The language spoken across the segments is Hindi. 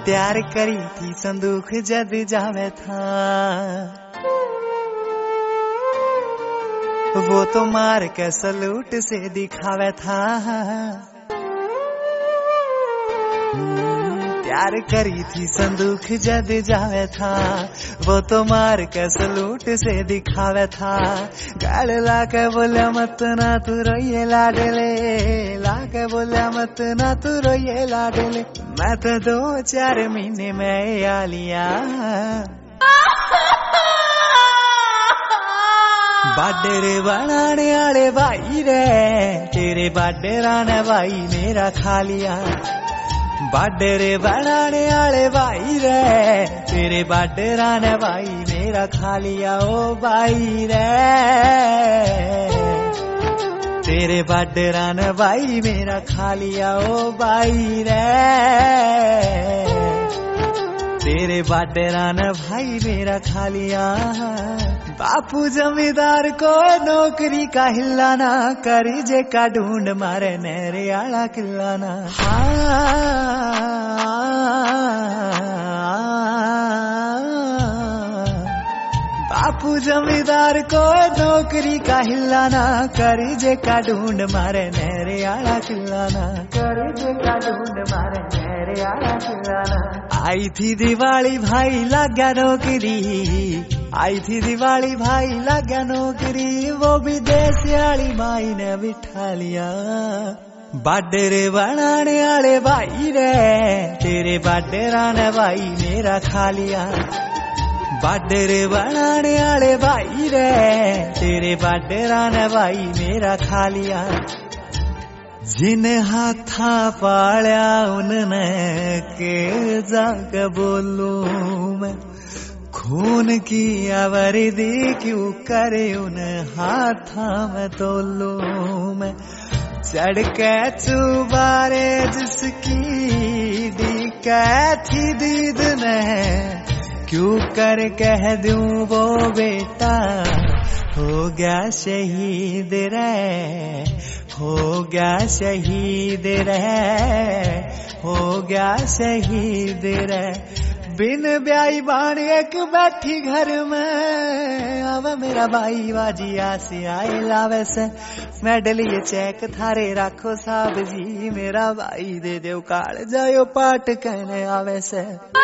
तैयार करी थी संदूक जद जावे था, वो तो मार के सलूट से दिखावे था। तैयार करी थी संदूक जद जावे था, वो तो मार के सलूट से दिखावे था। गाल लाके बोला मत ना तू रोइए लाडले, लाके बोला मत ना तू रोइए लाडले, मैं तो 2-4 महीने में आ लिया। बाडे बनाने आले भाई रे, तेरे बाडे राने भाई मेरा खा लिया। बाडे बनाने आले भाई रे, तेरे बाडे राने भाई मेरा खा लिया। ओ भाई रे, तेरे बाडे राने भाई मेरा खा लिया। ओ भाई रे, तेरे बाडे राने भाई मेरा खा लिया। बापू जमींदार को नौकरी का हिलाना, करी जे का ढूंढ मारे नहरे आला किलाना। बापू जमींदार को नौकरी का हिलाना, करी जे का ढूंढ मारे नहरे आला किलाना, करी जे का ढूंढ मारे नहरे आला किलाना। आई थी दिवाली भाई लग गया नौकरी, आई थी दिवाली भाई लग गया नौकरी, वो भी देश वाली माई ने बिठा लिया। बाडे बनाने आले भाई रे, तेरे बाडे राने भाई मेरा खा लिया। बाडे बनाने आले भाई रे, तेरे बाडे राने भाई मेरा खा लिया। जिन हाथा पालिया उनने के जाके बोलूं मैं, खून की आवर्दी क्यों करे उन हाथा में तोलूं मैं। चढ़ के चुबारे जिसकी दी थी दीद ने, क्यों कर कह दूं वो बेटा हो गया शहीद रे, हो गया शहीद रे, हो गया शहीद रे। बिन ब्याई बाणी एक बैठी घर में, अब मेरा भाई बाजिया से आए लावे से। मेडल ये चेक थारे राखो साहब जी, मेरा भाई दे दो काल जायो पाट कहने आवे से।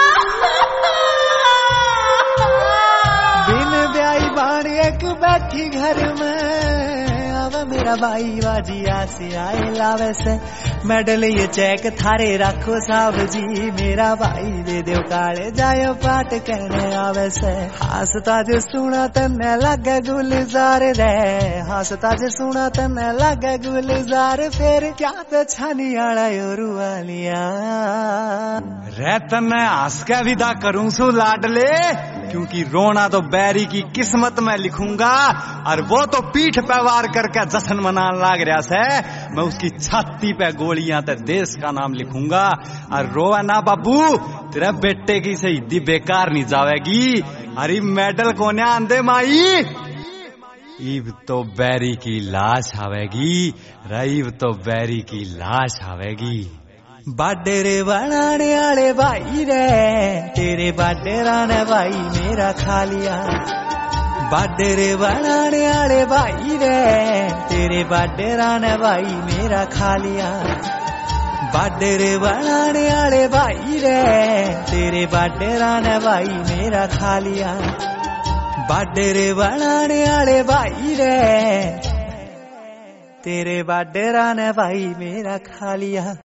बिन ब्याई बाणी एक बैठी घर में, अब मेरा भाई बाजिया से आए लावे से। मेडल ये चेक थारे राखो साहब जी, मेरा भाई दे दो काले जायो पाट कहने आवे से। हंसता जो सुना तन्ने लगे गुलजार रे, हंसता जो सुना तन्ने लगे गुलजार, फिर क्या तो छानी आड़ा रुआ लिया। रे तन्ने हंस के विदा करूं सु लाडले, क्योंकि रोना तो बैरी की किस्मत में लिखूंगा, और वो तो पीठ पे वार करके जश्न मनाने लाग रहा से। मैं उसकी छाती पे गोलियां ते देश का नाम लिखूंगा। और रोवा ना बाबू, तेरे बेटे की शहीदी बेकार नहीं जावेगी। अरे मेडल कोने आंदे माई, इब तो बैरी की लाश आवेगी, रईब तो बैरी की लाश आवेगी। बाडे बनाने आले भाई रे, तेरे बाडे राने भाई मेरा खा लिया। बाडे बनाने आले भाई रे, तेरे बाडे राने भाई मेरा खा लिया। बाडे बनाने आले भाई रे, तेरे बाडे राने भाई मेरा खा लिया। बाडे बनाने आले भाई रे, तेरे बाडे राने भाई मेरा खा लिया।